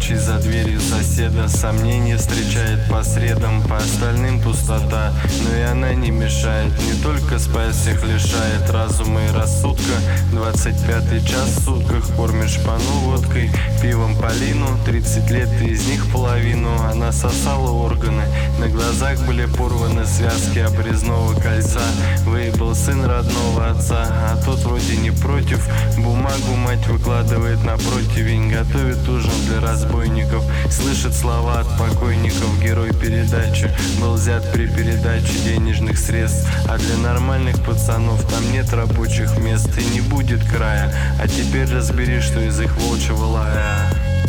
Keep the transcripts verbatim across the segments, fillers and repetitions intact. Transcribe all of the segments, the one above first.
ночи за дверью соседа. Сомнения встречает по средам, по остальным пустота. Но и она не мешает, не только спать всех лишает разума и рассудка. Двадцать пятый час в сутках, кормишь пану водкой, пивом Полину. Тридцать лет, и из них половину она сосала органы. На глазах были порваны связки обрезного кольца. Выебал сын родного отца, а тот вроде не против. Бумагу мать выкладывает на противень, готовит ужин для разбойников. Слышит слова от покойников. Герой передачи был взят при передаче денежных средств. А для нормальных пацанов там нет рабочих мест и не будет края. А теперь разбери, что из их волчьего лая.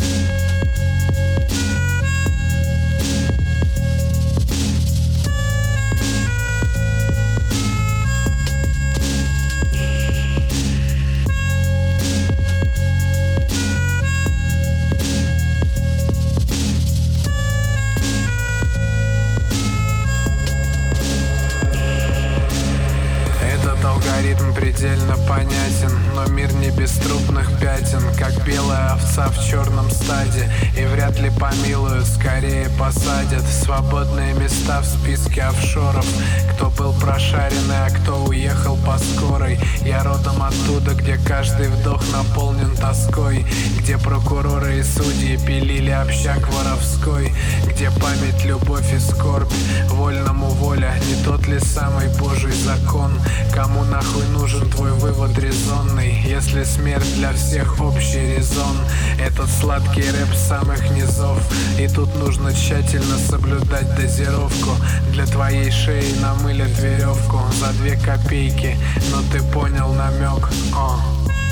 Алгоритм предельно понятен, но мир не без трупных пятен, как белая овца в черном стаде. И вряд ли помилуют, скорее посадят свободные места в списке офшоров. Кто был прошаренный, а кто уехал по скорой. Я родом оттуда, где каждый вдох наполнен тоской, где прокуроры и судьи пилили общак воровской, где память, любовь и скорбь, вольному воля. Не тот ли самый Божий закон? Кому нахуй нужен твой вывод резонный, если смерть для всех общий резон? Этот сладкий рэп с самых низов, и тут нужно тщательно соблюдать дозировку. Для твоей шеи намылят веревку за две копейки, но ты понял намек. О.